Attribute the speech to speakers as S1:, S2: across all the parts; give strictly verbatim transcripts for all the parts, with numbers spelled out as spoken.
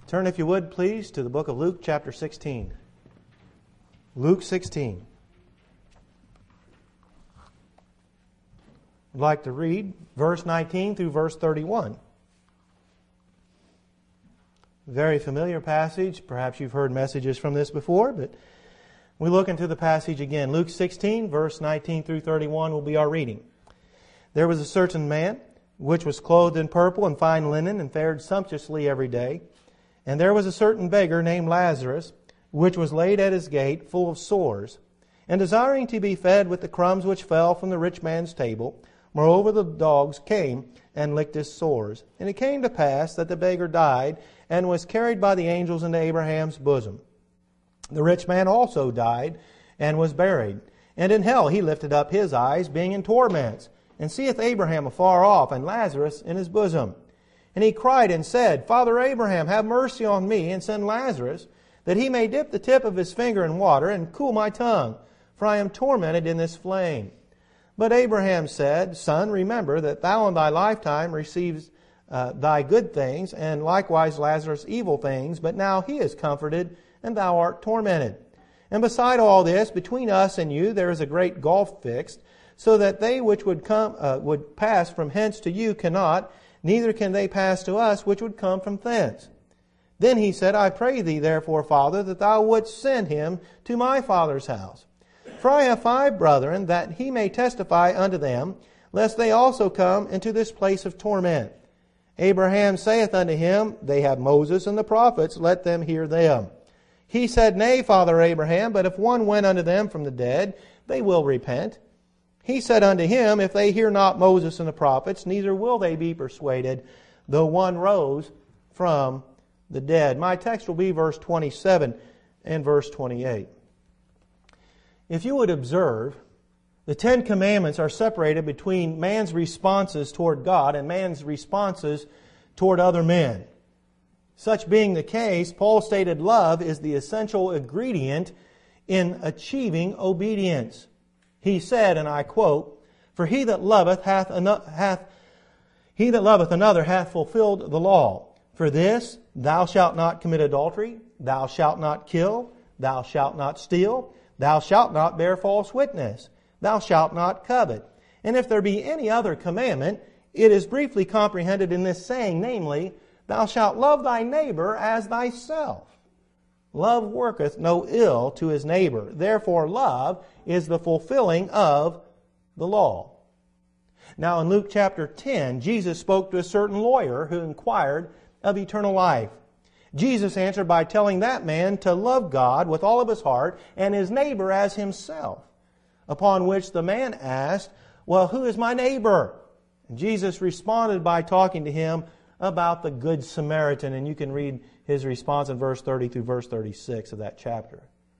S1: Turn, if you would, please, to the book of Luke, chapter sixteen. Luke sixteen. I'd like to read verse nineteen through verse thirty-one. Very familiar passage. Perhaps you've heard messages from this before, but we look into the passage again. Luke sixteen, verse nineteen through thirty-one will be our reading. There was a certain man which was clothed in purple and fine linen and fared sumptuously every day. And there was a certain beggar named Lazarus, which was laid at his gate, full of sores, and desiring to be fed with the crumbs which fell from the rich man's table. Moreover, the dogs came and licked his sores. And it came to pass that the beggar died and was carried by the angels into Abraham's bosom. The rich man also died and was buried. And in hell he lifted up his eyes, being in torments, and seeth Abraham afar off, and Lazarus in his bosom. And he cried and said, Father Abraham, have mercy on me, and send Lazarus, that he may dip the tip of his finger in water, and cool my tongue, for I am tormented in this flame. But Abraham said, Son, remember that thou in thy lifetime receives uh, thy good things, and likewise Lazarus evil things, but now he is comforted, and thou art tormented. And beside all this, between us and you there is a great gulf fixed, so that they which would come uh, would pass from hence to you cannot, neither can they pass to us which would come from thence. Then he said, I pray thee therefore, Father, that thou wouldst send him to my father's house. For I have five brethren, that he may testify unto them, lest they also come into this place of torment. Abraham saith unto him, They have Moses and the prophets, let them hear them. He said, Nay, Father Abraham, but if one went unto them from the dead, they will repent. He said unto him, If they hear not Moses and the prophets, neither will they be persuaded, though one rose from the dead. My text will be verse twenty-seven and verse twenty-eight. If you would observe, the Ten Commandments are separated between man's responses toward God and man's responses toward other men. Such being the case, Paul stated love is the essential ingredient in achieving obedience. He said, and I quote, For he that loveth hath, eno- hath he that loveth another hath fulfilled the law. For this, thou shalt not commit adultery, thou shalt not kill, thou shalt not steal, thou shalt not bear false witness, thou shalt not covet. And if there be any other commandment, it is briefly comprehended in this saying, namely, Thou shalt love thy neighbor as thyself. Love worketh no ill to his neighbor. Therefore, love is the fulfilling of the law. Now, in Luke chapter ten, Jesus spoke to a certain lawyer who inquired of eternal life. Jesus answered by telling that man to love God with all of his heart and his neighbor as himself. Upon which the man asked, Well, who is my neighbor? And Jesus responded by talking to him about the Good Samaritan. And you can read his response in verse thirty through verse thirty-six of that chapter.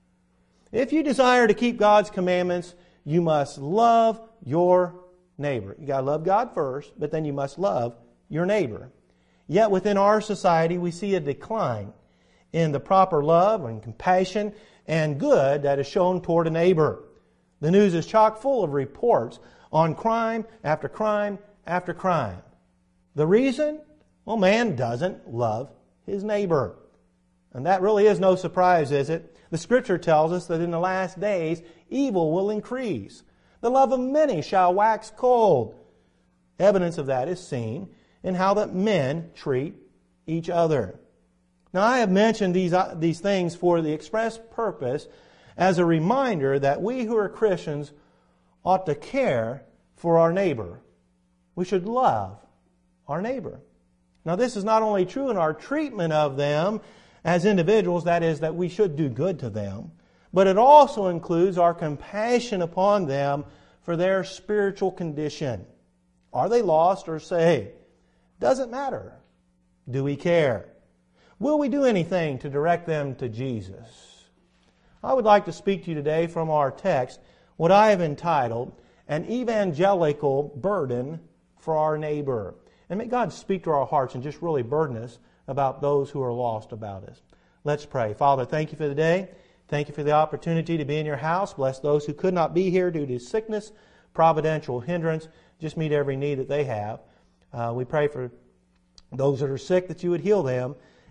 S1: If you desire to keep God's commandments, you must love your neighbor. You got to love God first, but then you must love your neighbor. Yet within our society, we see a decline in the proper love and compassion and good that is shown toward a neighbor. The news is chock full of reports on crime after crime after crime. The reason? Well, man doesn't love his neighbor. And that really is no surprise, is it? The Scripture tells us that in the last days, evil will increase. The love of many shall wax cold. Evidence of that is seen in how that men treat each other. Now, I have mentioned these, uh, these things for the express purpose as a reminder that we who are Christians ought to care for our neighbor. We should love our neighbor. Now, this is not only true in our treatment of them as individuals, that is, that we should do good to them, but it also includes our compassion upon them for their spiritual condition. Are they lost or saved? Doesn't matter. Do we care? Will we do anything to direct them to Jesus? I would like to speak to you today from our text, what I have entitled, An Evangelical Burden for Our Neighbor. And may God speak to our hearts and just really burden us about those who are lost about us. Let's pray. Father, thank you for the day. Thank you for the opportunity to be in your house. Bless those who could not be here due to sickness, providential hindrance. Just meet every need that they have. Uh, we pray for those that are sick that you would heal them.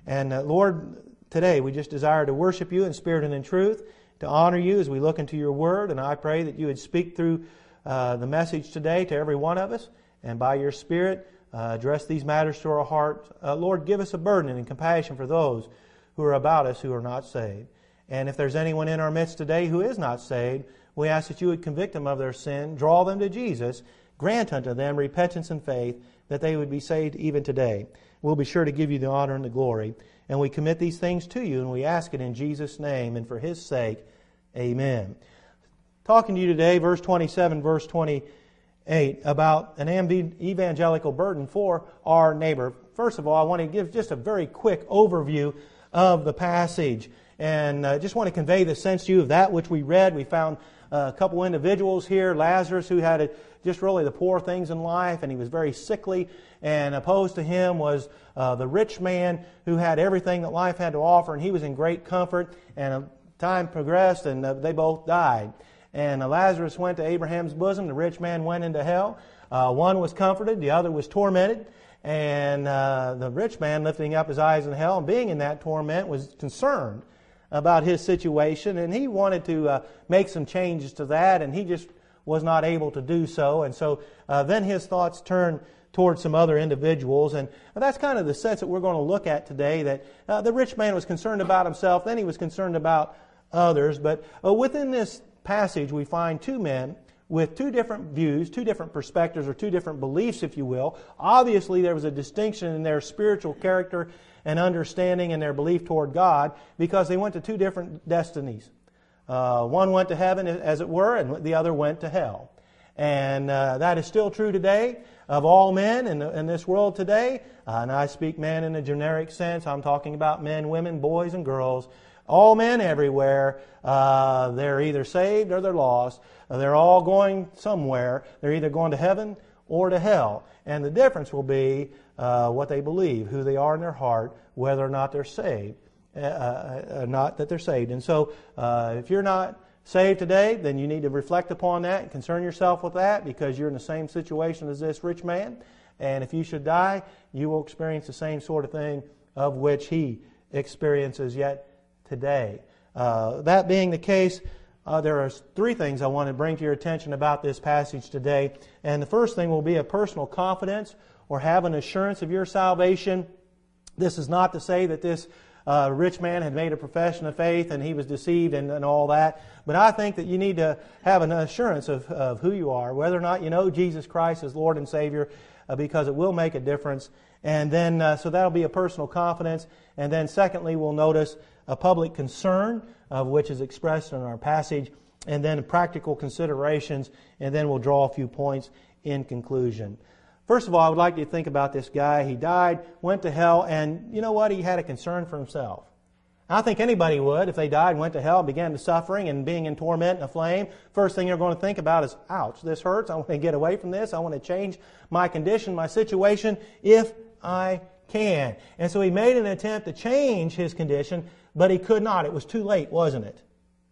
S1: And uh, Lord, today we just desire to worship You in spirit and in truth, to honor You as we look into Your Word. And I pray that You would speak through uh, the message today to every one of us, and by Your Spirit uh, address these matters to our hearts. Uh, Lord, give us a burden and compassion for those who are about us who are not saved. And if there's anyone in our midst today who is not saved, we ask that You would convict them of their sin, draw them to Jesus, grant unto them repentance and faith, that they would be saved even today. We'll be sure to give You the honor and the glory. And we commit these things to You, and we ask it in Jesus' name and for His sake. Amen. Talking to you today, verse twenty-seven, verse twenty-eight, about an evangelical burden for our neighbor. First of all, I want to give just a very quick overview of the passage. And I uh, just want to convey the sense to you of that which we read. We found uh, a couple individuals here, Lazarus, who had a, just really the poor things in life, and he was very sickly. And opposed to him was uh, the rich man who had everything that life had to offer, and he was in great comfort. And uh, time progressed, and uh, they both died. And uh, Lazarus went to Abraham's bosom. The rich man went into hell. Uh, one was comforted, the other was tormented. And uh, the rich man, lifting up his eyes in hell and being in that torment, was concerned about his situation, and he wanted to uh, make some changes to that, and he just was not able to do so. And so uh, then his thoughts turned towards some other individuals, and that's kind of the sense that we're going to look at today, that uh, the rich man was concerned about himself, then he was concerned about others. But uh, within this passage we find two men with two different views, two different perspectives, or two different beliefs, if you will. Obviously there was a distinction in their spiritual character and understanding and their belief toward God, because they went to two different destinies. Uh, one went to heaven, as it were, and the other went to hell. And uh, that is still true today of all men in, in this world today. Uh, and I speak men in a generic sense. I'm talking about men, women, boys, and girls. All men everywhere. Uh, they're either saved or they're lost. Uh, they're all going somewhere. They're either going to heaven or to hell. And the difference will be uh, what they believe, who they are in their heart, whether or not they're saved. Uh, uh, not that they're saved. And so uh, if you're not saved today, then you need to reflect upon that and concern yourself with that, because you're in the same situation as this rich man. And if you should die, you will experience the same sort of thing of which he experiences yet today. Uh, that being the case, uh, there are three things I want to bring to your attention about this passage today. And the first thing will be a personal confidence, or have an assurance of your salvation. This is not to say that this uh, rich man had made a profession of faith and he was deceived and, and all that. But I think that you need to have an assurance of, of who you are, whether or not you know Jesus Christ as Lord and Savior, uh, because it will make a difference. And then, uh, so that'll be a personal confidence. And then secondly, we'll notice a public concern, of which is expressed in our passage, and then practical considerations, and then we'll draw a few points in conclusion. First of all, I would like you to think about this guy. He died, went to hell, and you know what? He had a concern for himself. I think anybody would, if they died and went to hell and began to suffering and being in torment and a flame. First thing they're going to think about is, ouch, this hurts. I want to get away from this. I want to change my condition, my situation, if I can. And so he made an attempt to change his condition, but he could not. It was too late, wasn't it?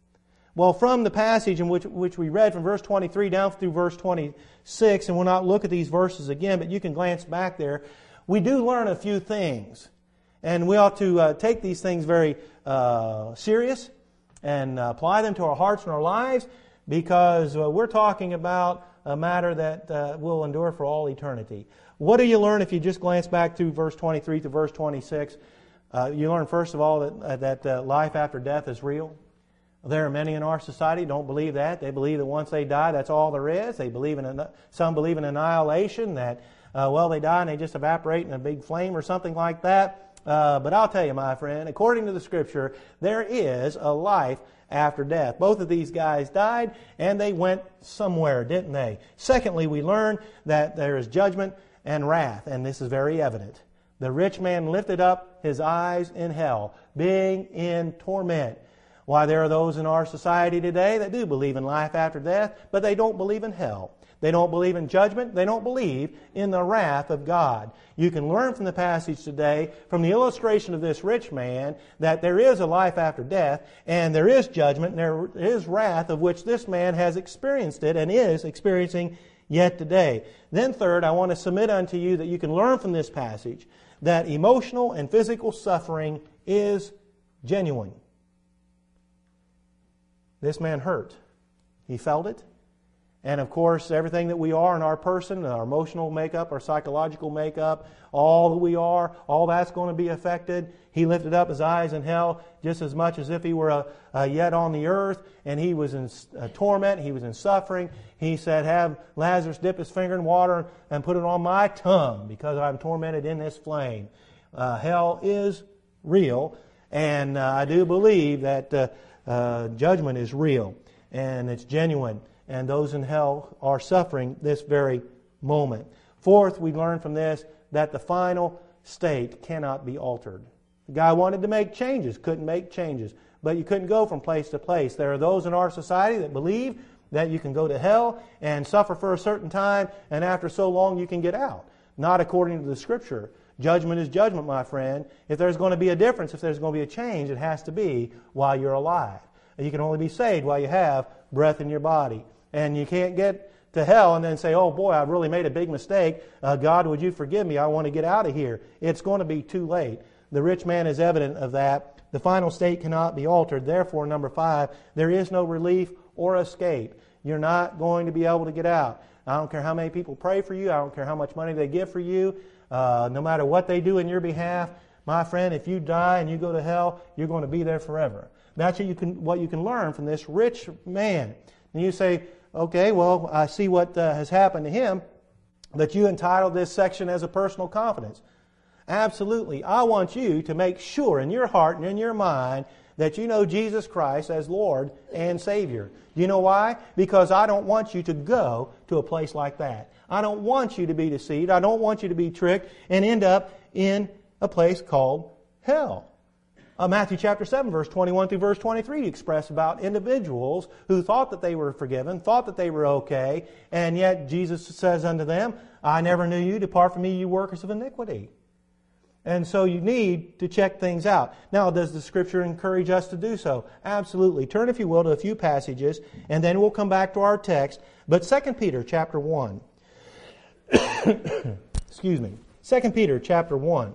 S1: Well, from the passage in which, which we read from verse twenty-three down through verse twenty-six, and we'll not look at these verses again, but you can glance back there, we do learn a few things. And we ought to uh, take these things very uh, serious and uh, apply them to our hearts and our lives, because uh, we're talking about a matter that uh, will endure for all eternity. What do you learn if you just glance back through verse twenty-three to verse twenty-six? Uh, you learn, first of all, that, uh, that uh, life after death is real. There are many in our society who don't believe that. They believe that once they die, that's all there is. They believe in some believe in annihilation, that uh, well, they die and they just evaporate in a big flame or something like that. Uh, but I'll tell you, my friend, according to the Scripture, there is a life after death. Both of these guys died, and they went somewhere, didn't they? Secondly, we learn that there is judgment and wrath, and this is very evident. The rich man lifted up his eyes in hell, being in torment. Why, there are those in our society today that do believe in life after death, but they don't believe in hell. They don't believe in judgment. They don't believe in the wrath of God. You can learn from the passage today, from the illustration of this rich man, that there is a life after death, and there is judgment, and there is wrath, of which this man has experienced it and is experiencing yet today. Then third, I want to submit unto you that you can learn from this passage that emotional and physical suffering is genuine. This man hurt. He felt it. And of course, everything that we are in our person, our emotional makeup, our psychological makeup, all that we are, all that's going to be affected. He lifted up his eyes in hell just as much as if he were a, a yet on the earth, and he was in uh, torment, he was in suffering. He said, have Lazarus dip his finger in water and put it on my tongue because I'm tormented in this flame. Uh, hell is real, and uh, I do believe that uh, uh, judgment is real, and it's genuine. And those in hell are suffering this very moment. Fourth, we learn from this that the final state cannot be altered. The guy wanted to make changes, couldn't make changes. But you couldn't go from place to place. There are those in our society that believe that you can go to hell and suffer for a certain time, and after so long you can get out. Not according to the Scripture. Judgment is judgment, my friend. If there's going to be a difference, if there's going to be a change, it has to be while you're alive. You can only be saved while you have breath in your body. And you can't get to hell and then say, oh boy, I've really made a big mistake. Uh, God, would you forgive me? I want to get out of here. It's going to be too late. The rich man is evident of that. The final state cannot be altered. Therefore, number five, there is no relief or escape. You're not going to be able to get out. I don't care how many people pray for you. I don't care how much money they give for you. Uh, no matter what they do in your behalf, my friend, if you die and you go to hell, you're going to be there forever. That's what you can, what you can learn from this rich man. And you say, okay, well, I see what uh, has happened to him, but you entitled this section as a personal confidence. Absolutely. I want you to make sure in your heart and in your mind that you know Jesus Christ as Lord and Savior. Do you know why? Because I don't want you to go to a place like that. I don't want you to be deceived. I don't want you to be tricked and end up in a place called hell. Uh, Matthew chapter seven, verse twenty-one through verse twenty-three express about individuals who thought that they were forgiven, thought that they were okay, and yet Jesus says unto them, I never knew you, depart from me, you workers of iniquity. And so you need to check things out. Now, does the Scripture encourage us to do so? Absolutely. Turn, if you will, to a few passages, and then we'll come back to our text. But Second Peter chapter one. Excuse me. Second Peter chapter one.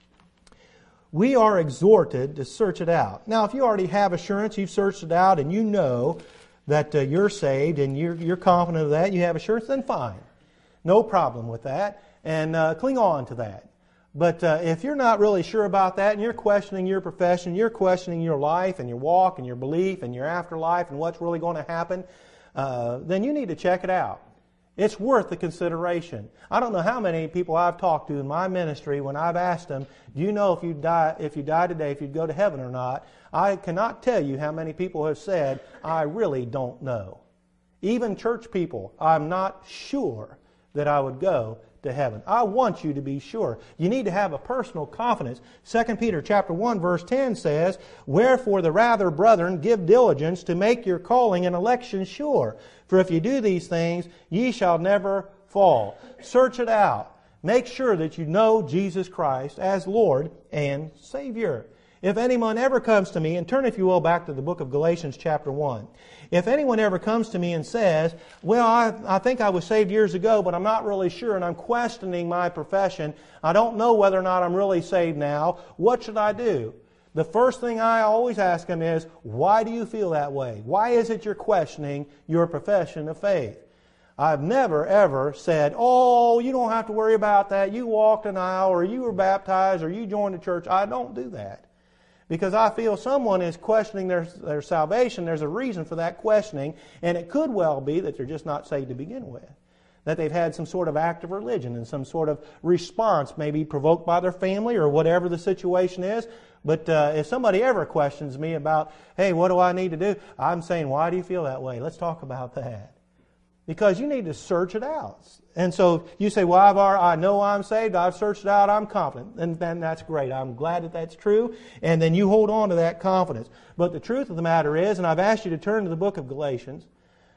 S1: We are exhorted to search it out. Now, if you already have assurance, you've searched it out, and you know that uh, you're saved, and you're, you're confident of that, you have assurance, then fine. No problem with that, and uh, cling on to that. But uh, if you're not really sure about that, and you're questioning your profession, you're questioning your life, and your walk, and your belief, and your afterlife, and what's really going to happen, uh, then you need to check it out. It's worth the consideration. I don't know how many people I've talked to in my ministry when I've asked them, do you know if you die, if you die today, if you'd go to heaven or not? I cannot tell you how many people have said, I really don't know. Even church people, I'm not sure that I would go to heaven. I want you to be sure. You need to have a personal confidence. Second Peter chapter one verse ten says, wherefore the rather, brethren, give diligence to make your calling and election sure. For if you do these things, ye shall never fall. Search it out. Make sure that you know Jesus Christ as Lord and Savior. If anyone ever comes to me, and turn if you will back to the book of Galatians chapter one. If anyone ever comes to me and says, well, I, I think I was saved years ago, but I'm not really sure, and I'm questioning my profession. I don't know whether or not I'm really saved now. What should I do? The first thing I always ask them is, why do you feel that way? Why is it you're questioning your profession of faith? I've never, ever said, oh, you don't have to worry about that. You walked an aisle, or you were baptized, or you joined the church. I don't do that. Because I feel someone is questioning their, their salvation. There's a reason for that questioning, and it could well be that they're just not saved to begin with. That they've had some sort of act of religion and some sort of response, maybe provoked by their family or whatever the situation is. But uh, if somebody ever questions me about, hey, what do I need to do? I'm saying, why do you feel that way? Let's talk about that. Because you need to search it out. And so you say, well, I've, I know I'm saved. I've searched it out. I'm confident. And then that's great. I'm glad that that's true. And then you hold on to that confidence. But the truth of the matter is, and I've asked you to turn to the book of Galatians,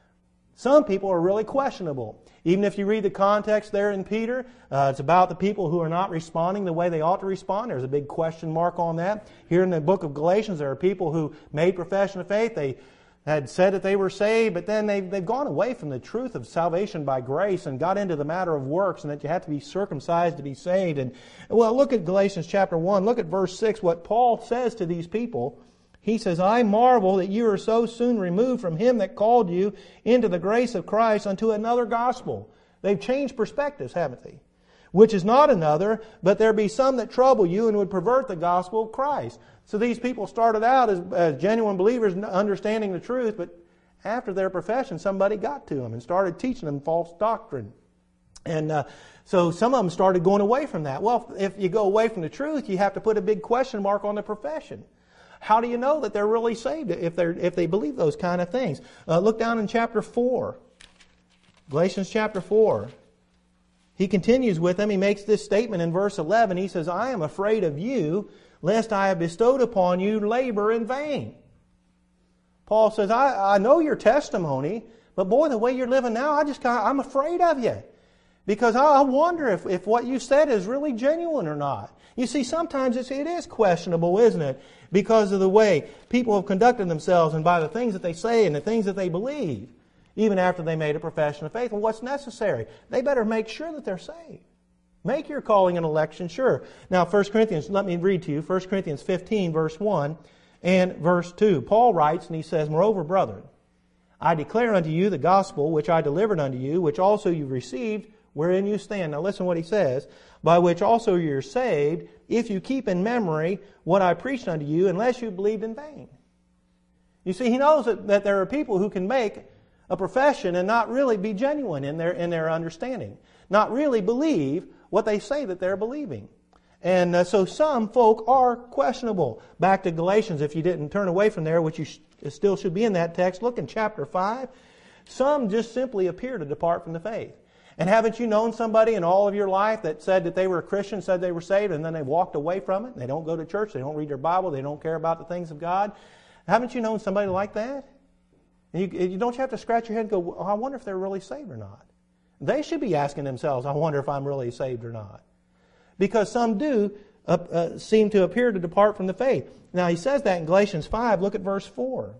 S1: some people are really questionable. Even if you read the context there in Peter, uh, it's about the people who are not responding the way they ought to respond. There's a big question mark on that. Here in the book of Galatians, there are people who made profession of faith. They had said that they were saved, but then they've, they've gone away from the truth of salvation by grace and got into the matter of works and that you have to be circumcised to be saved. And well, look at Galatians chapter one. Look at verse six, what Paul says to these people. He says, I marvel that you are so soon removed from Him that called you into the grace of Christ unto another gospel. They've changed perspectives, haven't they? Which is not another, but there be some that trouble you and would pervert the gospel of Christ. So these people started out as, as genuine believers, understanding the truth, but after their profession, somebody got to them and started teaching them false doctrine. And uh, so some of them started going away from that. Well, if you go away from the truth, you have to put a big question mark on the profession. How do you know that they're really saved if they're if they believe those kind of things? Uh, look down in chapter four. Galatians chapter four. He continues with them. He makes this statement in verse eleven. He says, I am afraid of you, lest I have bestowed upon you labor in vain. Paul says, I, I know your testimony, but boy, the way you're living now, I just kinda, I'm afraid of you. Because I wonder if, if what you said is really genuine or not. You see, sometimes it's, it is questionable, isn't it? Because of the way people have conducted themselves and by the things that they say and the things that they believe, even after they made a profession of faith. And what's necessary? They better make sure that they're saved. Make your calling and election sure. Now, First Corinthians, let me read to you, First Corinthians fifteen, verse one and verse two. Paul writes, and he says, Moreover, brethren, I declare unto you the gospel which I delivered unto you, which also you received, wherein you stand. Now listen what he says. By which also you are saved, if you keep in memory what I preached unto you, unless you believed in vain. You see, he knows that, that there are people who can make a profession and not really be genuine in their in their understanding. Not really believe what they say that they're believing. And uh, so some folk are questionable. Back to Galatians, if you didn't turn away from there, which you sh- still should be in that text, look in chapter five. Some just simply appear to depart from the faith. And haven't you known somebody in all of your life that said that they were a Christian, said they were saved, and then they walked away from it? They don't go to church, they don't read their Bible, they don't care about the things of God. Haven't you known somebody like that? And you, you don't you have to scratch your head and go, well, I wonder if they're really saved or not. They should be asking themselves, I wonder if I'm really saved or not. Because some do uh, uh, seem to appear to depart from the faith. Now he says that in Galatians five, look at verse four.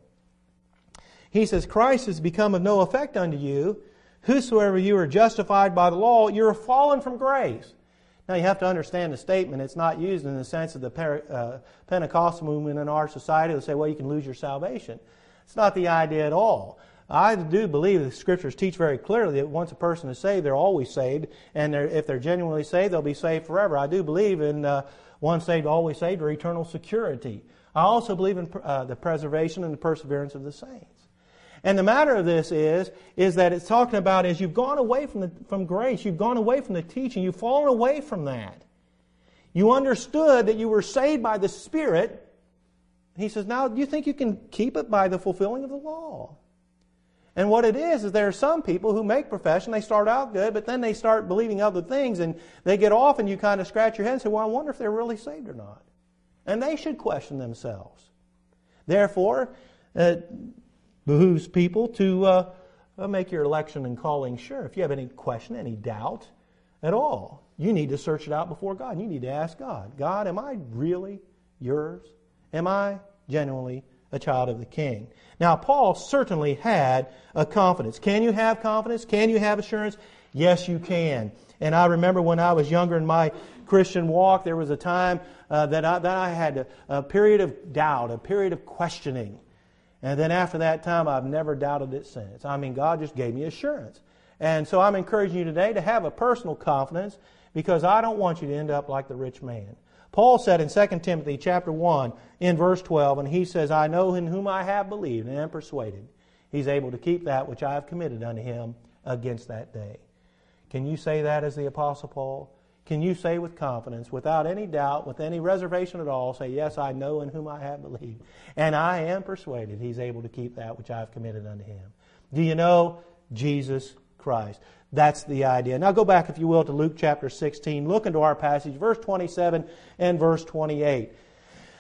S1: He says, Christ has become of no effect unto you. Whosoever you are justified by the law, you are fallen from grace. Now you have to understand the statement. It's not used in the sense of the uh, Pentecostal movement in our society to say, well, you can lose your salvation. It's not the idea at all. I do believe the Scriptures teach very clearly that once a person is saved, they're always saved. And they're, if they're genuinely saved, they'll be saved forever. I do believe in uh, once saved, always saved, or eternal security. I also believe in uh, the preservation and the perseverance of the saints. And the matter of this is, is that it's talking about as you've gone away from the, from grace, you've gone away from the teaching, you've fallen away from that. You understood that you were saved by the Spirit. He says, now do you think you can keep it by the fulfilling of the law? And what it is, is there are some people who make profession, they start out good, but then they start believing other things and they get off and you kind of scratch your head and say, well, I wonder if they're really saved or not. And they should question themselves. Therefore, uh, behooves people to uh, make your election and calling sure. If you have any question, any doubt at all, you need to search it out before God. You need to ask God, God, am I really yours? Am I genuinely a child of the King? Now, Paul certainly had a confidence. Can you have confidence? Can you have assurance? Yes, you can. And I remember when I was younger in my Christian walk, there was a time uh, that, I, that I had a, a period of doubt, a period of questioning. And then after that time, I've never doubted it since. I mean, God just gave me assurance. And so I'm encouraging you today to have a personal confidence because I don't want you to end up like the rich man. Paul said in Second Timothy chapter one in verse twelve, and he says, I know in whom I have believed and am persuaded. He's able to keep that which I have committed unto him against that day. Can you say that as the Apostle Paul? Can you say with confidence, without any doubt, with any reservation at all, say, yes, I know in whom I have believed, and I am persuaded He's able to keep that which I have committed unto Him. Do you know Jesus Christ? That's the idea. Now go back, if you will, to Luke chapter sixteen. Look into our passage, verse twenty-seven and verse twenty-eight.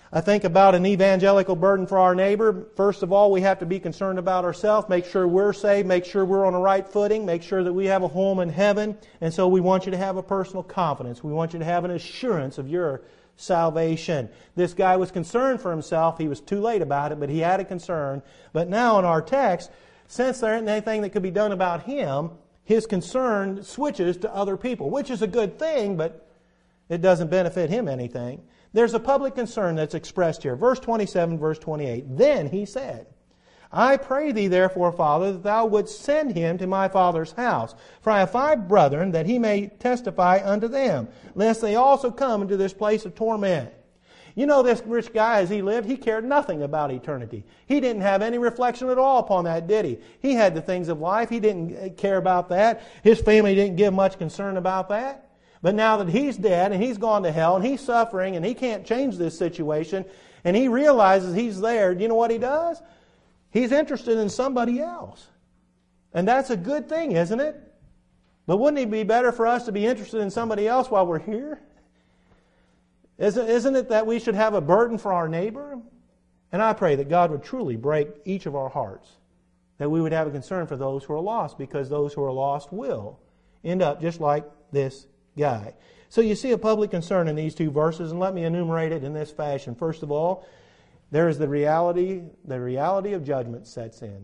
S1: I think about an evangelical burden for our neighbor. First of all, we have to be concerned about ourselves, make sure we're saved, make sure we're on the right footing, make sure that we have a home in heaven. And so we want you to have a personal confidence. We want you to have an assurance of your salvation. This guy was concerned for himself. He was too late about it, but he had a concern. But now in our text, since there isn't anything that could be done about him, his concern switches to other people, which is a good thing, but it doesn't benefit him anything. There's a public concern that's expressed here. Verse twenty-seven, verse twenty-eight. Then he said, I pray thee therefore, Father, that thou wouldst send him to my father's house. For I have five brethren, that he may testify unto them, lest they also come into this place of torment. You know, this rich guy, as he lived, he cared nothing about eternity. He didn't have any reflection at all upon that, did he? He had the things of life. He didn't care about that. His family didn't give much concern about that. But now that he's dead and he's gone to hell and he's suffering and he can't change this situation and he realizes he's there, do you know what he does? He's interested in somebody else. And that's a good thing, isn't it? But wouldn't it be better for us to be interested in somebody else while we're here? Isn't, isn't it that we should have a burden for our neighbor? And I pray that God would truly break each of our hearts, that we would have a concern for those who are lost, because those who are lost will end up just like this guy. So you see a public concern in these two verses, and let me enumerate it in this fashion. First of all, there is the reality, the reality of judgment sets in.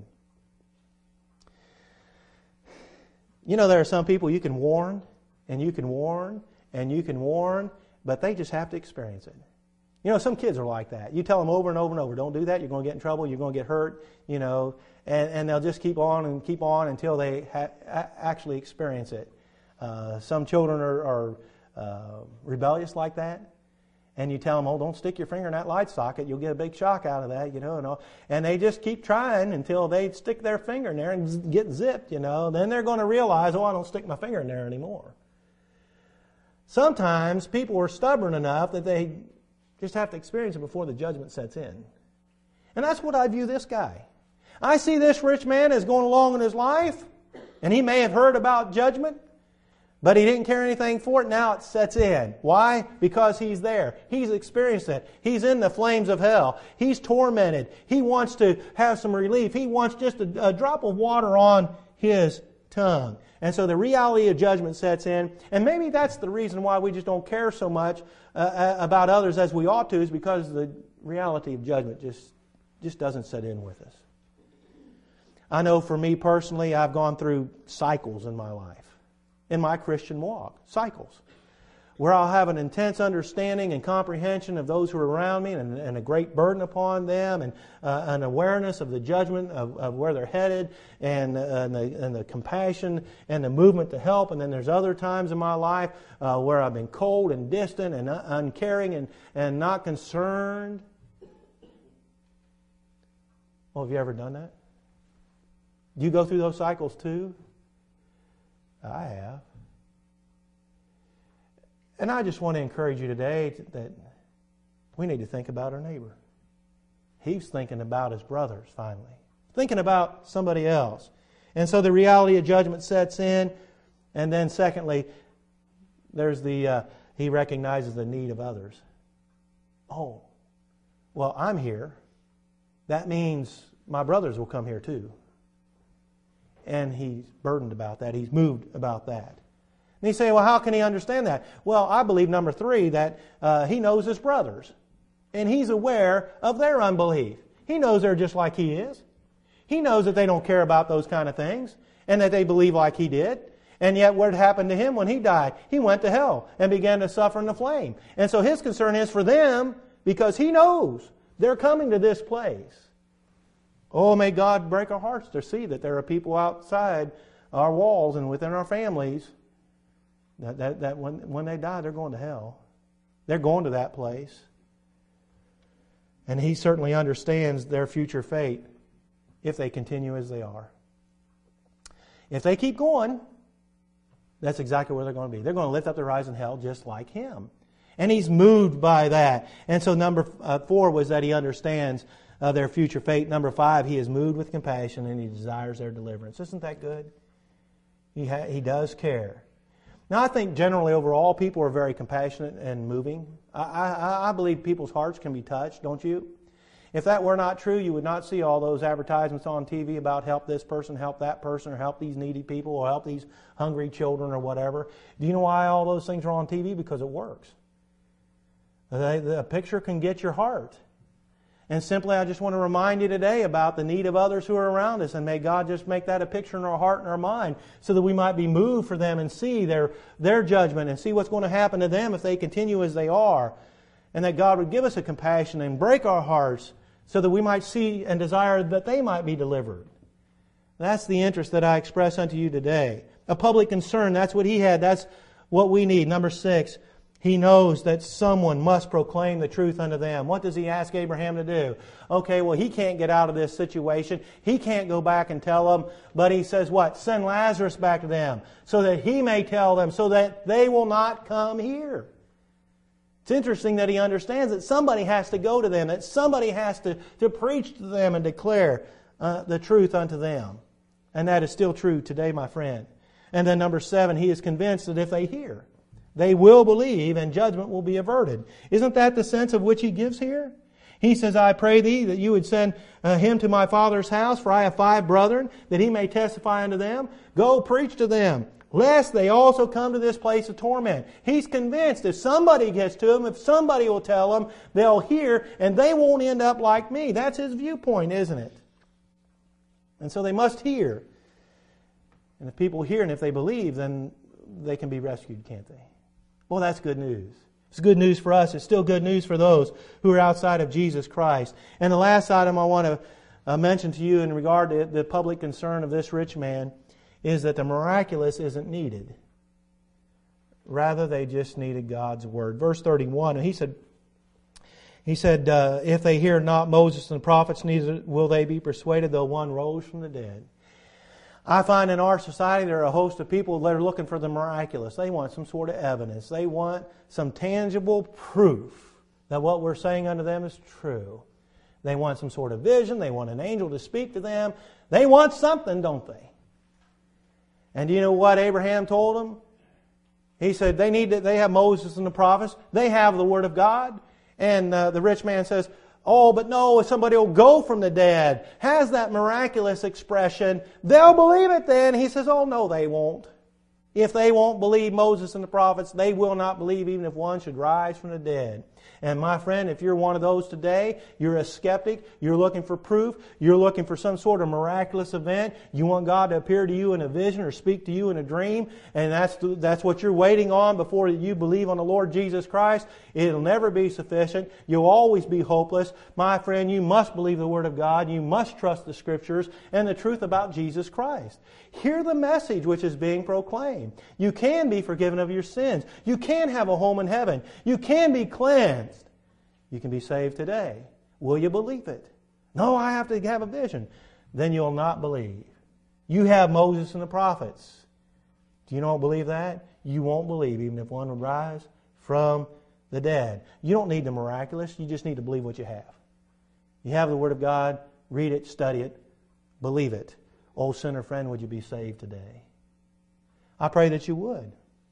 S1: You know, there are some people you can warn, and you can warn, and you can warn, but they just have to experience it. You know, some kids are like that. You tell them over and over and over, don't do that, you're going to get in trouble, you're going to get hurt, you know, and, and they'll just keep on and keep on until they ha- actually experience it. Uh, some children are, are uh, rebellious like that. And you tell them, oh, don't stick your finger in that light socket. You'll get a big shock out of that, you know. And, all. and they just keep trying until they stick their finger in there and get zipped, you know. Then they're going to realize, oh, I don't stick my finger in there anymore. Sometimes people are stubborn enough that they just have to experience it before the judgment sets in. And that's what I view this guy. I see this rich man as going along in his life, and he may have heard about judgment, but he didn't care anything for it. Now it sets in. Why? Because he's there. He's experienced it. He's in the flames of hell. He's tormented. He wants to have some relief. He wants just a, a drop of water on his tongue. And so the reality of judgment sets in. And maybe that's the reason why we just don't care so much uh, about others as we ought to, is because the reality of judgment just, just doesn't set in with us. I know for me personally, I've gone through cycles in my life. In my Christian walk, cycles, where I'll have an intense understanding and comprehension of those who are around me, and, and a great burden upon them, and uh, an awareness of the judgment of, of where they're headed, and, uh, and, the, and the compassion and the movement to help. And then there's other times in my life uh, where I've been cold and distant and uncaring and, and not concerned. Well, have you ever done that? Do you go through those cycles too? I have. And I just want to encourage you today that we need to think about our neighbor. He's thinking about his brothers, finally. Thinking about somebody else. And so the reality of judgment sets in. And then secondly, there's the, uh, he recognizes the need of others. Oh, well, I'm here. That means my brothers will come here too. And he's burdened about that. He's moved about that. And you say, well, how can he understand that? Well, I believe, number three, that uh, he knows his brothers. And he's aware of their unbelief. He knows they're just like he is. He knows that they don't care about those kind of things, and that they believe like he did. And yet what happened to him when he died? He went to hell and began to suffer in the flame. And so his concern is for them, because he knows they're coming to this place. Oh, may God break our hearts to see that there are people outside our walls and within our families that, that, that when, when they die, they're going to hell. They're going to that place. And he certainly understands their future fate if they continue as they are. If they keep going, that's exactly where they're going to be. They're going to lift up their eyes in hell just like him. And he's moved by that. And so number uh, four was that he understands Uh, their future fate. Number five, he is moved with compassion and he desires their deliverance. Isn't that good? He ha- he does care. Now, I think generally overall people are very compassionate and moving. I, I, I believe people's hearts can be touched, don't you? If that were not true, you would not see all those advertisements on T V about help this person, help that person, or help these needy people, or help these hungry children, or whatever. Do you know why all those things are on T V? Because it works. The picture can get your heart. And simply, I just want to remind you today about the need of others who are around us. And may God just make that a picture in our heart and our mind so that we might be moved for them and see their, their judgment and see what's going to happen to them if they continue as they are. And that God would give us a compassion and break our hearts so that we might see and desire that they might be delivered. That's the interest that I express unto you today. A public concern, that's what he had. That's what we need. Number six, he knows that someone must proclaim the truth unto them. What does he ask Abraham to do? Okay, well, he can't get out of this situation. He can't go back and tell them. But he says what? Send Lazarus back to them so that he may tell them, so that they will not come here. It's interesting that he understands that somebody has to go to them, that somebody has to, to preach to them and declare uh, the truth unto them. And that is still true today, my friend. And then number seven, he is convinced that if they hear, they will believe, and judgment will be averted. Isn't that the sense of which he gives here? He says, I pray thee that you would send uh, him to my father's house, for I have five brethren, that he may testify unto them. Go preach to them, lest they also come to this place of torment. He's convinced if somebody gets to them, if somebody will tell them, they'll hear, and they won't end up like me. That's his viewpoint, isn't it? And so they must hear. And if people hear and if they believe, then they can be rescued, can't they? Well, that's good news. It's good news for us. It's still good news for those who are outside of Jesus Christ. And the last item I want to uh, mention to you in regard to the public concern of this rich man is that the miraculous isn't needed. Rather, they just needed God's word. Verse thirty-one, he said, he said, uh, if they hear not Moses and the prophets, neither will they be persuaded, though one rose from the dead. I find in our society there are a host of people that are looking for the miraculous. They want some sort of evidence. They want some tangible proof that what we're saying unto them is true. They want some sort of vision. They want an angel to speak to them. They want something, don't they? And do you know what Abraham told them? He said they need to, they have Moses and the prophets. They have the Word of God. And uh, the rich man says, oh, but no, if somebody will go from the dead, has that miraculous expression, they'll believe it then. He says, oh, no, they won't. If they won't believe Moses and the prophets, they will not believe even if one should rise from the dead. And my friend, if you're one of those today, you're a skeptic, you're looking for proof, you're looking for some sort of miraculous event, you want God to appear to you in a vision or speak to you in a dream, and that's that's what you're waiting on before you believe on the Lord Jesus Christ, it'll never be sufficient. You'll always be hopeless. My friend, you must believe the Word of God, you must trust the Scriptures and the truth about Jesus Christ. Hear the message which is being proclaimed. You can be forgiven of your sins. You can have a home in heaven. You can be cleansed. You can be saved today. Will you believe it? No, I have to have a vision. Then you'll not believe. You have Moses and the prophets. Do you not believe that? You won't believe even if one would rise from the dead. You don't need the miraculous. You just need to believe what you have. You have the Word of God. Read it, study it, believe it. Oh, sinner friend, would you be saved today? I pray that you would.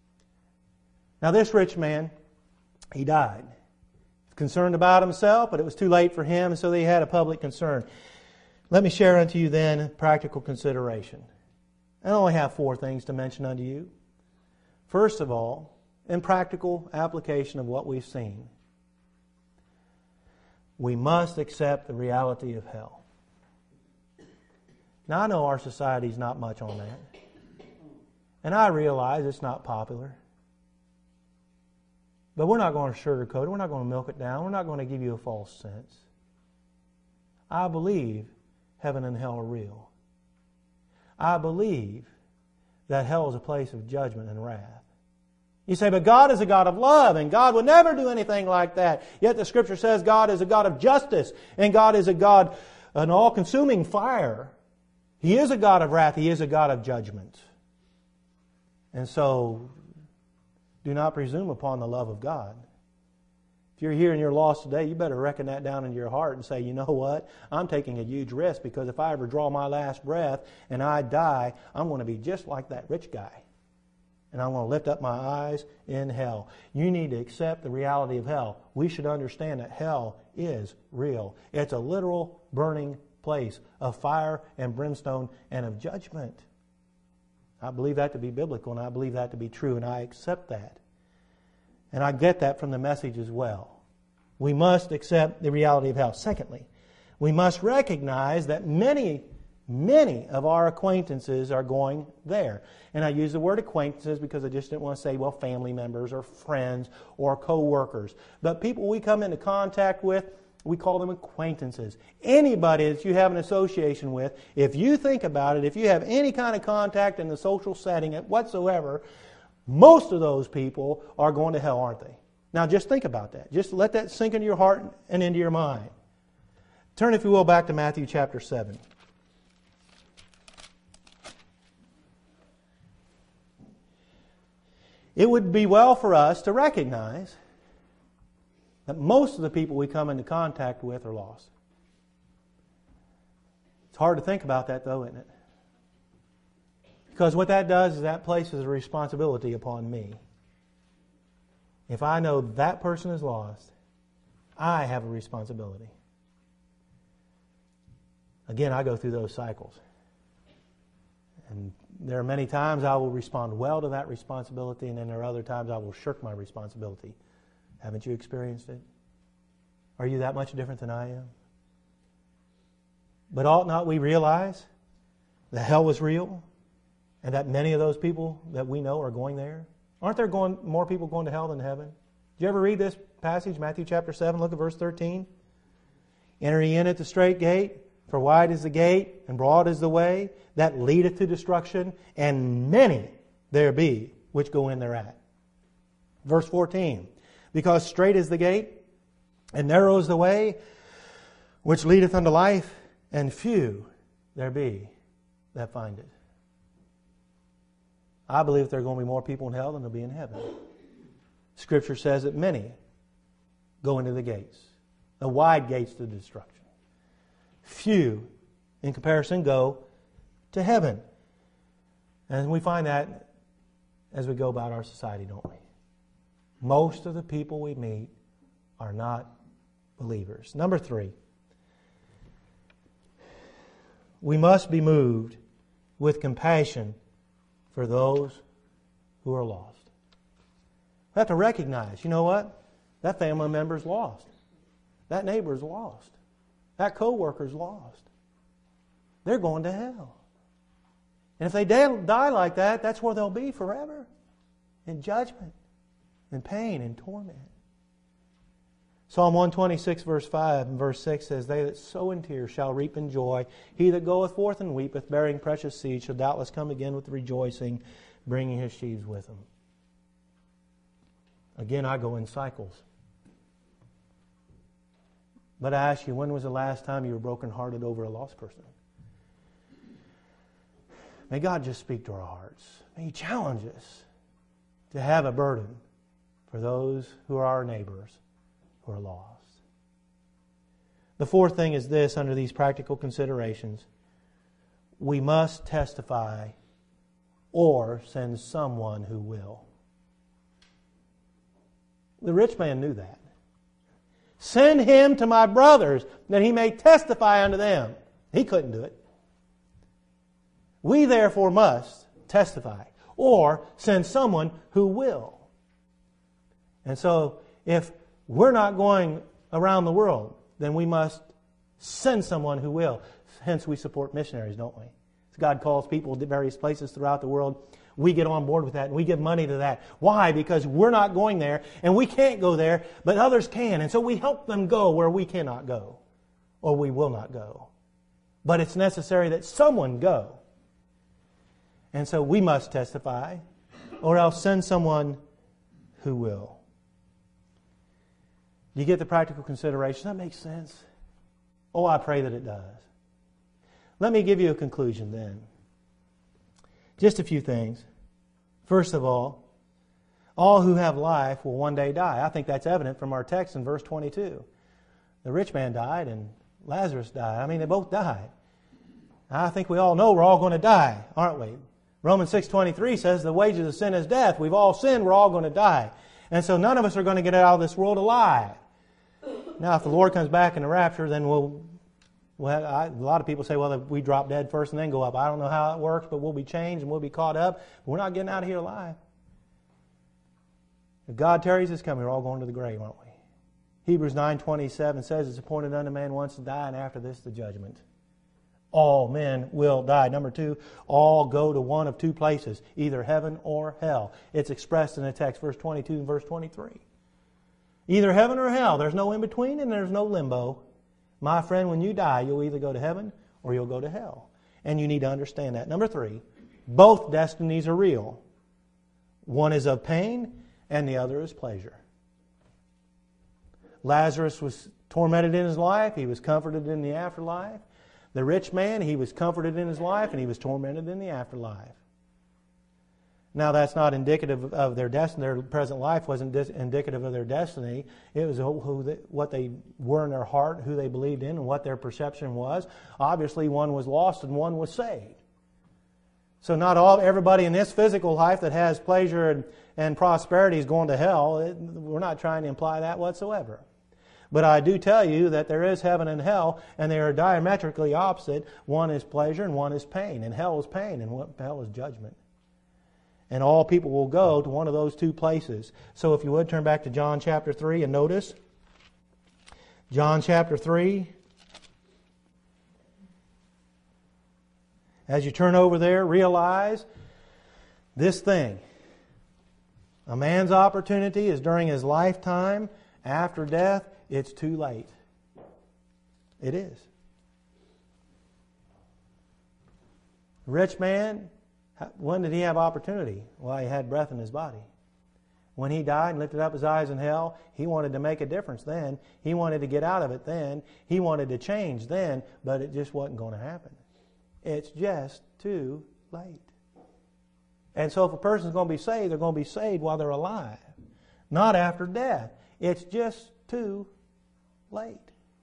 S1: Now this rich man, he died. Concerned about himself, but it was too late for him, and so they had a public concern. Let me share unto you then practical consideration. I only have four things to mention unto you. First of all, in practical application of what we've seen, we must accept the reality of hell. Now I know our society's not much on that. And I realize it's not popular. But we're not going to sugarcoat it. We're not going to milk it down. We're not going to give you a false sense. I believe heaven and hell are real. I believe that hell is a place of judgment and wrath. You say, but God is a God of love, and God would never do anything like that. Yet the Scripture says God is a God of justice, and God is a God, an all-consuming fire. He is a God of wrath. He is a God of judgment. And so, do not presume upon the love of God. If you're here and you're lost today, you better reckon that down in your heart and say, you know what? I'm taking a huge risk because if I ever draw my last breath and I die, I'm going to be just like that rich guy. and I'm going to lift up my eyes in hell. You need to accept the reality of hell. We should understand that hell is real. It's a literal burning place of fire and brimstone and of judgment. I believe that to be biblical, and I believe that to be true, and I accept that. And I get that from the message as well. We must accept the reality of hell. Secondly, we must recognize that many, many of our acquaintances are going there. And I use the word acquaintances because I just didn't want to say, well, family members or friends or co-workers. But people we come into contact with, we call them acquaintances. Anybody that you have an association with, if you think about it, if you have any kind of contact in the social setting whatsoever, most of those people are going to hell, aren't they? Now just think about that. Just let that sink into your heart and into your mind. Turn, if you will, back to Matthew chapter seven. It would be well for us to recognize that most of the people we come into contact with are lost. It's hard to think about that, though, isn't it? Because what that does is that places a responsibility upon me. If I know that person is lost, I have a responsibility. Again, I go through those cycles. And there are many times I will respond well to that responsibility, and then there are other times I will shirk my responsibility. Haven't you experienced it? Are you that much different than I am? But ought not we realize that hell was real, and that many of those people that we know are going there? Aren't there going more people going to hell than to heaven? Did you ever read this passage, Matthew chapter seven? Look at verse thirteen. Enter ye in at the strait gate, for wide is the gate, and broad is the way that leadeth to destruction, and many there be which go in thereat. Verse fourteen. Because strait is the gate, and narrow is the way which leadeth unto life, and few there be that find it. I believe there are going to be more people in hell than there will be in heaven. Scripture says that many go into the gates, the wide gates to destruction. Few, in comparison, go to heaven. And we find that as we go about our society, don't we? Most of the people we meet are not believers. Number three, we must be moved with compassion for those who are lost. We have to recognize, you know what? That family member is lost. That neighbor is lost. That co-worker is lost. They're going to hell. And if they die like that, that's where they'll be forever. In judgment, in pain, in torment. Psalm one twenty-six verse five and verse six says, They that sow in tears shall reap in joy. He that goeth forth and weepeth, bearing precious seed, shall doubtless come again with rejoicing, bringing his sheaves with him. Again, I go in cycles. But I ask you, when was the last time you were brokenhearted over a lost person? May God just speak to our hearts. May He challenge us to have a burden for those who are our neighbors who are lost. The fourth thing is this, under these practical considerations. We must testify or send someone who will. The rich man knew that. Send him to my brothers that he may testify unto them. He couldn't do it. We therefore must testify or send someone who will. And so if we're not going around the world, then we must send someone who will. Hence we support missionaries, don't we? As God calls people to various places throughout the world, we get on board with that and we give money to that. Why? Because we're not going there and we can't go there, but others can. And so we help them go where we cannot go or we will not go. But it's necessary that someone go. And so we must testify or else send someone who will. Do you get the practical consideration? That makes sense? Oh, I pray that it does. Let me give you a conclusion then. Just a few things. First of all, all who have life will one day die. I think that's evident from our text in verse twenty-two. The rich man died and Lazarus died. I mean, they both died. I think we all know we're all going to die, aren't we? Romans six twenty-three says the wages of sin is death. We've all sinned. We're all going to die. And so none of us are going to get out of this world alive. Now, if the Lord comes back in the rapture, then we'll... Well, I, a lot of people say, well, we drop dead first and then go up. I don't know how it works, but we'll be changed and we'll be caught up. We're not getting out of here alive. If God tarries His coming, we're all going to the grave, aren't we? Hebrews nine twenty-seven says it's appointed unto man once to die, and after this the judgment. All men will die. Number two, all go to one of two places, either heaven or hell. It's expressed in the text, verse twenty-two and verse twenty-three. Either heaven or hell. There's no in between and there's no limbo. My friend, when you die, you'll either go to heaven or you'll go to hell. And you need to understand that. Number three, both destinies are real. One is of pain and the other is pleasure. Lazarus was tormented in his life. He was comforted in the afterlife. The rich man, he was comforted in his life and he was tormented in the afterlife. Now, that's not indicative of their destiny. Their present life wasn't dis- indicative of their destiny. It was who they, what they were in their heart, who they believed in, and what their perception was. Obviously, one was lost and one was saved. So not all everybody in this physical life that has pleasure and, and prosperity is going to hell. It, we're not trying to imply that whatsoever. But I do tell you that there is heaven and hell, and they are diametrically opposite. One is pleasure and one is pain. And hell is pain, and hell is judgment. And all people will go to one of those two places. So if you would, turn back to John chapter three and notice. John chapter three. As you turn over there, realize this thing. A man's opportunity is during his lifetime. After death, it's too late. It is. Rich man, when did he have opportunity? Well, he had breath in his body. When he died and lifted up his eyes in hell, he wanted to make a difference then. He wanted to get out of it then. He wanted to change then, but it just wasn't going to happen. It's just too late. And so if a person's going to be saved, they're going to be saved while they're alive, not after death. It's just too late.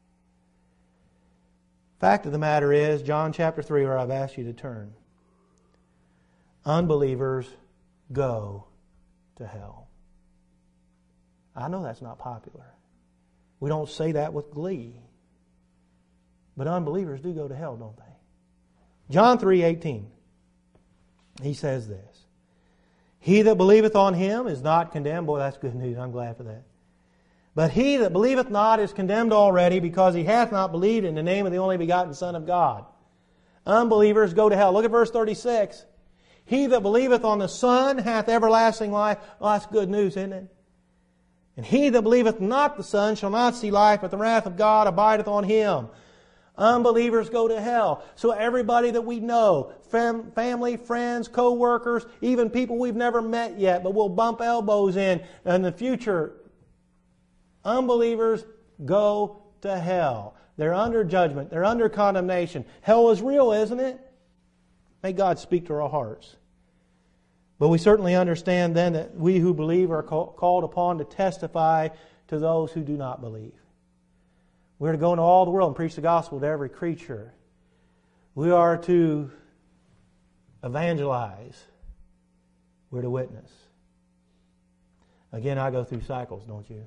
S1: Fact of the matter is, John chapter three, where I've asked you to turn, unbelievers go to hell. I know that's not popular. We don't say that with glee. But unbelievers do go to hell, don't they? John three eighteen. He says this. He that believeth on Him is not condemned. Boy, that's good news. I'm glad for that. But he that believeth not is condemned already, because he hath not believed in the name of the only begotten Son of God. Unbelievers go to hell. Look at verse thirty-six. He that believeth on the Son hath everlasting life. Well, that's good news, isn't it? And he that believeth not the Son shall not see life, but the wrath of God abideth on him. Unbelievers go to hell. So everybody that we know, fam- family, friends, co-workers, even people we've never met yet, but we'll bump elbows in in the future, unbelievers go to hell. They're under judgment. They're under condemnation. Hell is real, isn't it? May God speak to our hearts. But we certainly understand then that we who believe are called upon to testify to those who do not believe. We're to go into all the world and preach the gospel to every creature. We are to evangelize. We're to witness. Again, I go through cycles, don't you?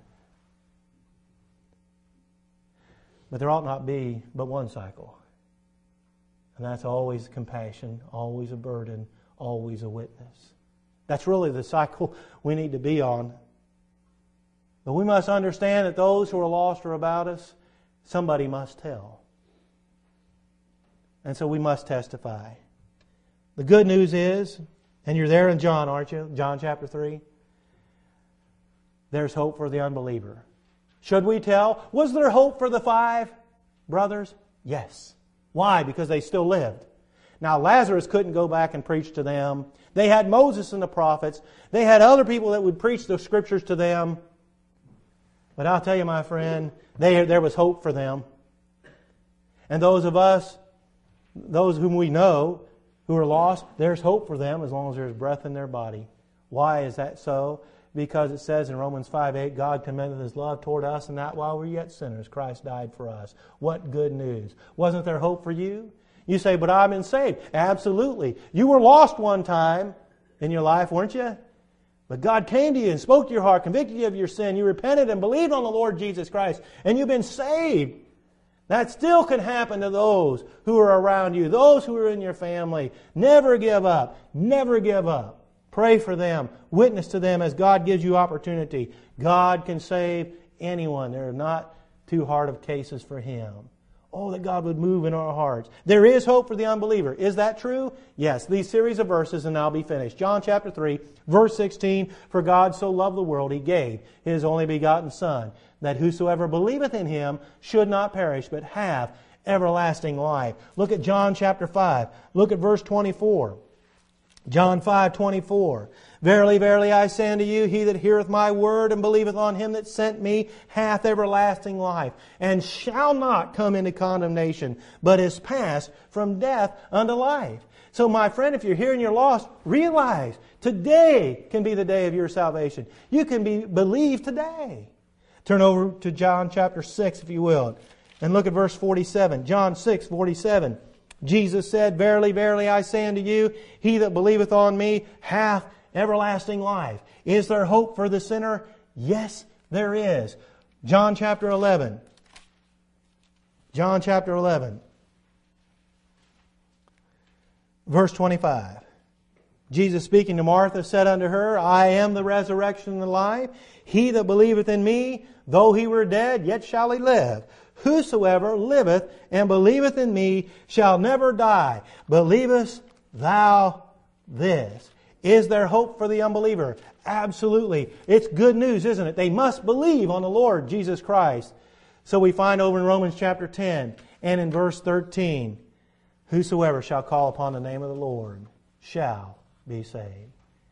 S1: But there ought not be but one cycle. And that's always compassion, always a burden, always a witness. That's really the cycle we need to be on. But we must understand that those who are lost are about us. Somebody must tell. And so we must testify. The good news is, and you're there in John, aren't you? John chapter three. There's hope for the unbeliever. Should we tell? Was there hope for the five brothers? Yes. Why? Because they still lived. Now, Lazarus couldn't go back and preach to them. They had Moses and the prophets. They had other people that would preach the Scriptures to them. But I'll tell you, my friend, they, there was hope for them. And those of us, those whom we know, who are lost, there's hope for them as long as there's breath in their body. Why is that so? Because it says in Romans five eight, God commendeth His love toward us, and that while we're yet sinners, Christ died for us. What good news. Wasn't there hope for you? You say, but I've been saved. Absolutely. You were lost one time in your life, weren't you? But God came to you and spoke to your heart, convicted you of your sin. You repented and believed on the Lord Jesus Christ, and you've been saved. That still can happen to those who are around you, those who are in your family. Never give up. Never give up. Pray for them. Witness to them as God gives you opportunity. God can save anyone. There are not too hard of cases for Him. Oh, that God would move in our hearts. There is hope for the unbeliever. Is that true? Yes. These series of verses, and I'll be finished. John chapter three, verse sixteen. For God so loved the world, He gave His only begotten Son, that whosoever believeth in Him should not perish, but have everlasting life. Look at John chapter five. Look at verse twenty-four. John five twenty-four. Verily, verily, I say unto you, he that heareth my word and believeth on Him that sent me hath everlasting life, and shall not come into condemnation, but is passed from death unto life. So, my friend, if you're here and you're lost, realize today can be the day of your salvation. You can be believed today. Turn over to John chapter six, if you will, and look at verse forty-seven. John six forty-seven. Jesus said, Verily, verily, I say unto you, he that believeth on me hath everlasting life. Is there hope for the sinner? Yes, there is. John chapter eleven. John chapter eleven. Verse twenty-five. Jesus speaking to Martha said unto her, I am the resurrection and the life. He that believeth in me, though he were dead, yet shall he live. Whosoever liveth and believeth in me shall never die. Believest thou this? Is there hope for the unbeliever? Absolutely. It's good news, isn't it? They must believe on the Lord Jesus Christ. So we find over in Romans chapter ten and in verse thirteen, whosoever shall call upon the name of the Lord shall be saved.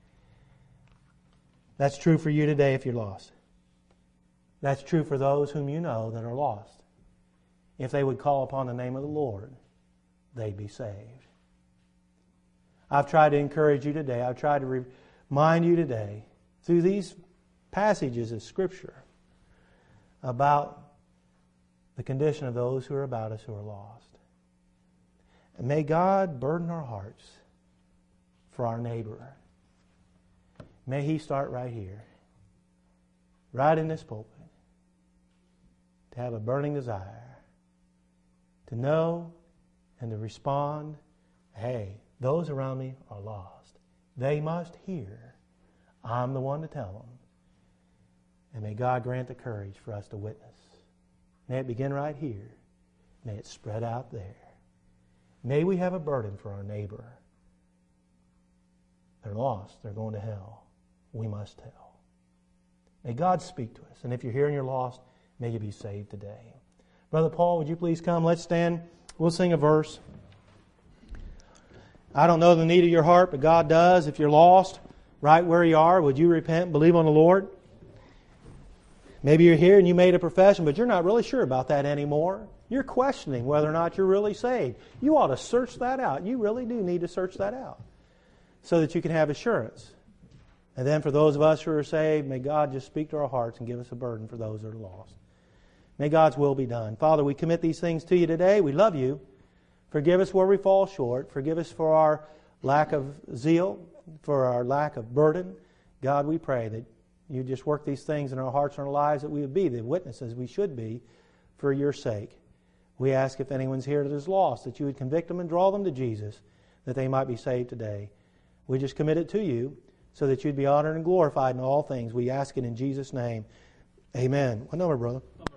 S1: That's true for you today if you're lost. That's true for those whom you know that are lost. If they would call upon the name of the Lord, they'd be saved. I've tried to encourage you today. I've tried to remind you today through these passages of Scripture about the condition of those who are about us who are lost. And may God burden our hearts for our neighbor. May He start right here, right in this pulpit, to have a burning desire to know and to respond, hey, those around me are lost. They must hear. I'm the one to tell them. And may God grant the courage for us to witness. May it begin right here. May it spread out there. May we have a burden for our neighbor. They're lost. They're going to hell. We must tell. May God speak to us. And if you're here and you're lost, may you be saved today. Brother Paul, would you please come? Let's stand. We'll sing a verse. I don't know the need of your heart, but God does. If you're lost, right where you are, would you repent and believe on the Lord? Maybe you're here and you made a profession, but you're not really sure about that anymore. You're questioning whether or not you're really saved. You ought to search that out. You really do need to search that out so that you can have assurance. And then for those of us who are saved, may God just speak to our hearts and give us a burden for those that are lost. May God's will be done. Father, we commit these things to you today. We love you. Forgive us where we fall short. Forgive us for our lack of zeal, for our lack of burden. God, we pray that you just work these things in our hearts and our lives, that we would be the witnesses we should be for your sake. We ask if anyone's here that is lost, that you would convict them and draw them to Jesus, that they might be saved today. We just commit it to you so that you'd be honored and glorified in all things. We ask it in Jesus' name. Amen. What number, brother?